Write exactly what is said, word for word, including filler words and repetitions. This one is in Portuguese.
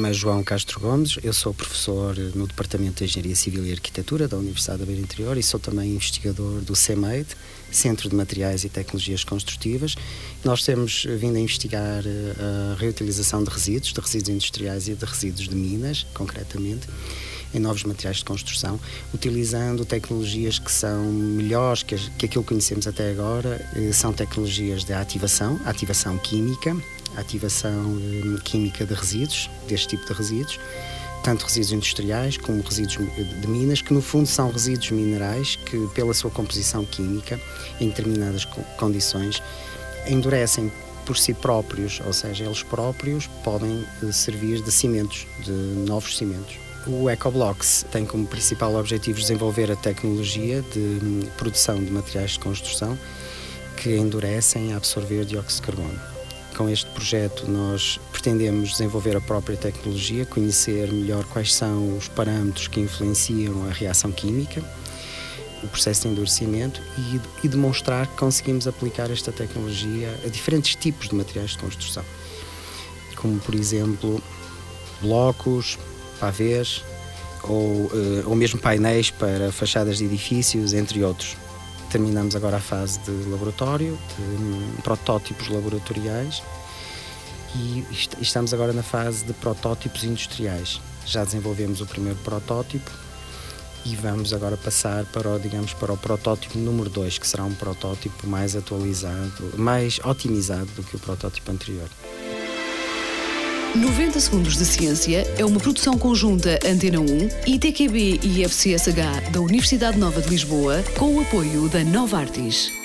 nome é João Castro Gomes, eu sou professor no Departamento de Engenharia Civil e Arquitetura da Universidade da Beira Interior e sou também investigador do CEMED, Centro de Materiais e Tecnologias Construtivas. Nós temos vindo a investigar a reutilização de resíduos, de resíduos industriais e de resíduos de minas, concretamente, em novos materiais de construção, utilizando tecnologias que são melhores que, que aquilo que conhecemos até agora. São tecnologias de ativação, ativação química, ativação eh, química de resíduos, deste tipo de resíduos, tanto resíduos industriais como resíduos de minas, que no fundo são resíduos minerais que, pela sua composição química, em determinadas condições, endurecem por si próprios, ou seja, eles próprios podem eh, servir de cimentos, de novos cimentos. O EcoBlocks tem como principal objetivo desenvolver a tecnologia de produção de materiais de construção que endurecem a absorver dióxido de carbono. Com este projeto nós pretendemos desenvolver a própria tecnologia, conhecer melhor quais são os parâmetros que influenciam a reação química, o processo de endurecimento e, e demonstrar que conseguimos aplicar esta tecnologia a diferentes tipos de materiais de construção, como por exemplo blocos, pavês ou, ou mesmo painéis para fachadas de edifícios, entre outros. Terminamos agora a fase de laboratório, de um, protótipos laboratoriais e est- estamos agora na fase de protótipos industriais. Já desenvolvemos o primeiro protótipo e vamos agora passar para o, digamos, para o protótipo número dois, que será um protótipo mais atualizado, mais otimizado do que o protótipo anterior. noventa Segundos de Ciência é uma produção conjunta Antena um, I T Q B e I F C S H da Universidade Nova de Lisboa, com o apoio da Novartis.